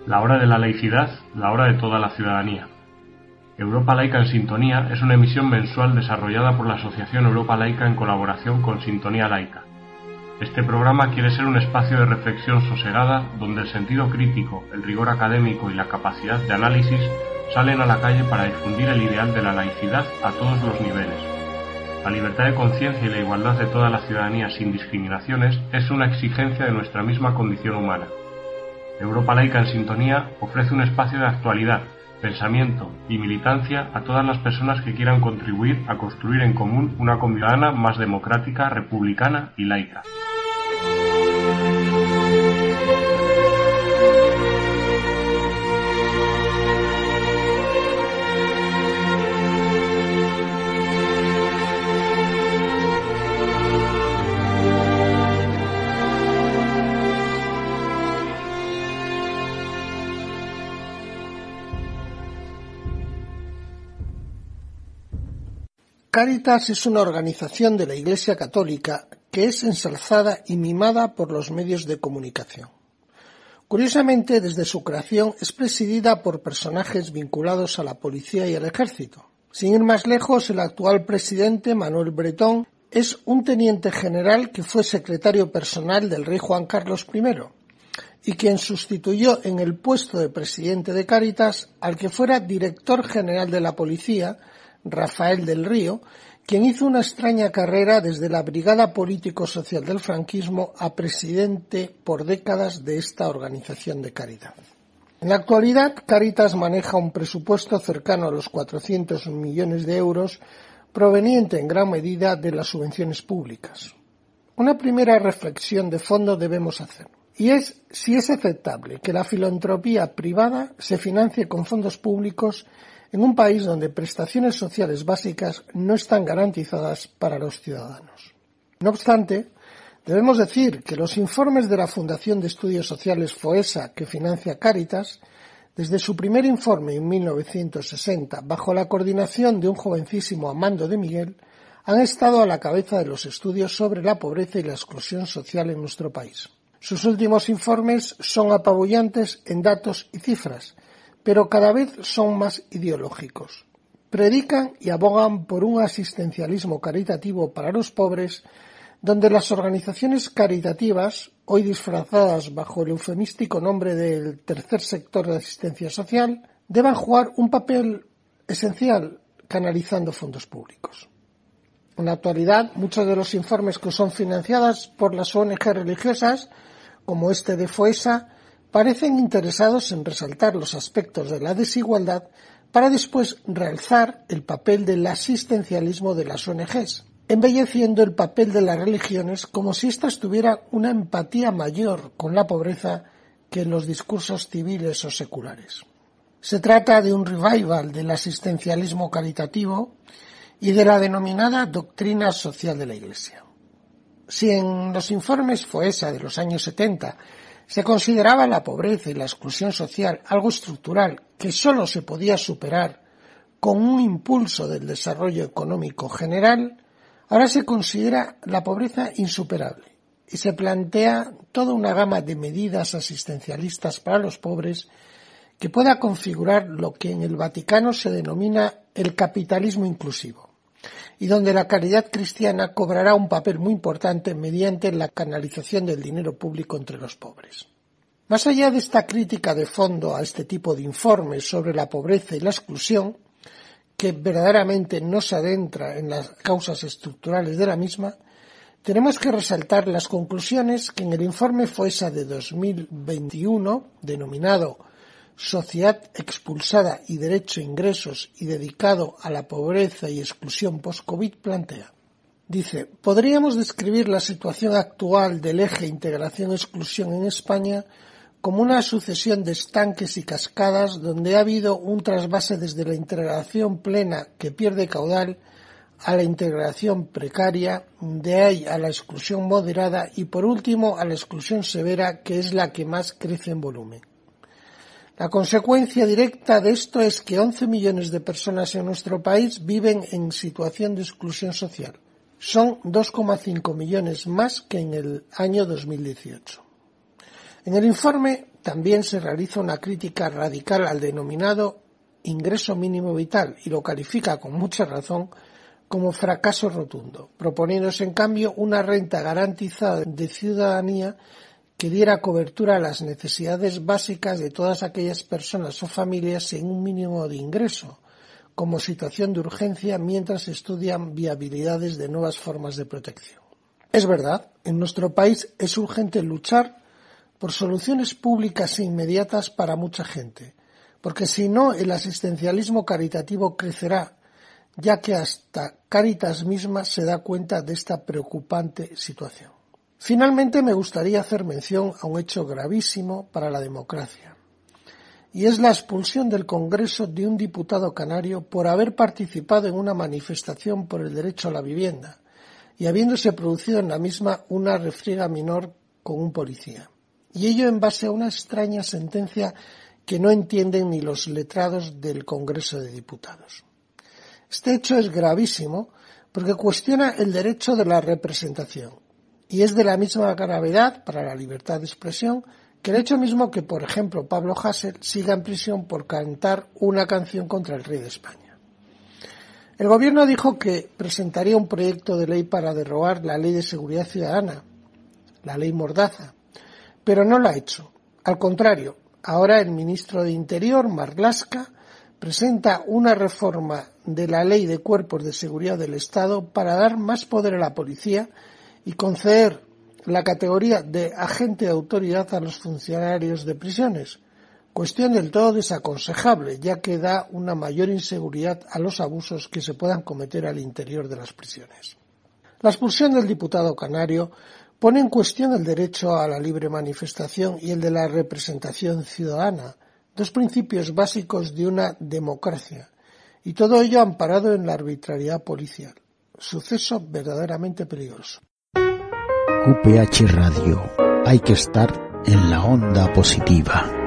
La hora de la laicidad, la hora de toda la ciudadanía. Europa Laica en Sintonía es una emisión mensual desarrollada por la Asociación Europa Laica en colaboración con Sintonía Laica. Este programa quiere ser un espacio de reflexión sosegada donde el sentido crítico, el rigor académico y la capacidad de análisis salen a la calle para difundir el ideal de la laicidad a todos los niveles. La libertad de conciencia y la igualdad de toda la ciudadanía sin discriminaciones es una exigencia de nuestra misma condición humana. Europa Laica en Sintonía ofrece un espacio de actualidad, pensamiento y militancia a todas las personas que quieran contribuir a construir en común una convivencia más democrática, republicana y laica. Cáritas es una organización de la Iglesia Católica que es ensalzada y mimada por los medios de comunicación. Curiosamente, desde su creación es presidida por personajes vinculados a la policía y al ejército. Sin ir más lejos, el actual presidente, Manuel Bretón, es un teniente general que fue secretario personal del rey Juan Carlos I y quien sustituyó en el puesto de presidente de Cáritas al que fuera director general de la policía, Rafael del Río, quien hizo una extraña carrera desde la Brigada Político-Social del franquismo a presidente por décadas de esta organización de caridad. En la actualidad, Cáritas maneja un presupuesto cercano a los 400 millones de euros, proveniente en gran medida de las subvenciones públicas. Una primera reflexión de fondo debemos hacer, y es si es aceptable que la filantropía privada se financie con fondos públicos en un país donde prestaciones sociales básicas no están garantizadas para los ciudadanos. No obstante, debemos decir que los informes de la Fundación de Estudios Sociales FOESA, que financia Cáritas, desde su primer informe en 1960, bajo la coordinación de un jovencísimo Amando de Miguel, han estado a la cabeza de los estudios sobre la pobreza y la exclusión social en nuestro país. Sus últimos informes son apabullantes en datos y cifras, pero cada vez son más ideológicos. Predican y abogan por un asistencialismo caritativo para los pobres, donde las organizaciones caritativas, hoy disfrazadas bajo el eufemístico nombre del tercer sector de asistencia social, deban jugar un papel esencial canalizando fondos públicos. En la actualidad, muchos de los informes que son financiados por las ONG religiosas, como este de FOESA, parecen interesados en resaltar los aspectos de la desigualdad para después realzar el papel del asistencialismo de las ONGs, embelleciendo el papel de las religiones como si éstas tuvieran una empatía mayor con la pobreza que en los discursos civiles o seculares. Se trata de un revival del asistencialismo caritativo y de la denominada doctrina social de la Iglesia. Si en los informes FOESA de los años 70 se consideraba la pobreza y la exclusión social algo estructural que solo se podía superar con un impulso del desarrollo económico general, ahora se considera la pobreza insuperable y se plantea toda una gama de medidas asistencialistas para los pobres que pueda configurar lo que en el Vaticano se denomina el capitalismo inclusivo, y donde la caridad cristiana cobrará un papel muy importante mediante la canalización del dinero público entre los pobres. Más allá de esta crítica de fondo a este tipo de informes sobre la pobreza y la exclusión, que verdaderamente no se adentra en las causas estructurales de la misma, tenemos que resaltar las conclusiones que en el informe FOESA de 2021, denominado Sociedad expulsada y derecho a ingresos y dedicado a la pobreza y exclusión post-COVID, plantea. Dice, podríamos describir la situación actual del eje integración-exclusión en España como una sucesión de estanques y cascadas donde ha habido un trasvase desde la integración plena que pierde caudal a la integración precaria, de ahí a la exclusión moderada y por último a la exclusión severa, que es la que más crece en volumen. La consecuencia directa de esto es que 11 millones de personas en nuestro país viven en situación de exclusión social. Son 2,5 millones más que en el año 2018. En el informe también se realiza una crítica radical al denominado ingreso mínimo vital y lo califica con mucha razón como fracaso rotundo, proponiéndose en cambio una renta garantizada de ciudadanía que diera cobertura a las necesidades básicas de todas aquellas personas o familias sin un mínimo de ingreso, como situación de urgencia mientras estudian viabilidades de nuevas formas de protección. Es verdad, en nuestro país es urgente luchar por soluciones públicas e inmediatas para mucha gente, porque si no el asistencialismo caritativo crecerá, ya que hasta Cáritas misma se da cuenta de esta preocupante situación. Finalmente me gustaría hacer mención a un hecho gravísimo para la democracia, y es la expulsión del Congreso de un diputado canario por haber participado en una manifestación por el derecho a la vivienda y habiéndose producido en la misma una refriega menor con un policía. Y ello en base a una extraña sentencia que no entienden ni los letrados del Congreso de Diputados. Este hecho es gravísimo porque cuestiona el derecho de la representación y es de la misma gravedad para la libertad de expresión que el hecho mismo que, por ejemplo, Pablo Hasél siga en prisión por cantar una canción contra el rey de España. El Gobierno dijo que presentaría un proyecto de ley para derogar la Ley de Seguridad Ciudadana, la Ley Mordaza, pero no lo ha hecho. Al contrario, ahora el ministro de Interior, Marlaska, presenta una reforma de la Ley de Cuerpos de Seguridad del Estado para dar más poder a la policía y conceder la categoría de agente de autoridad a los funcionarios de prisiones, cuestión del todo desaconsejable, ya que da una mayor inseguridad a los abusos que se puedan cometer al interior de las prisiones. La expulsión del diputado canario pone en cuestión el derecho a la libre manifestación y el de la representación ciudadana, dos principios básicos de una democracia, y todo ello amparado en la arbitrariedad policial. Suceso verdaderamente peligroso. UPH Radio. Hay que estar en la onda positiva.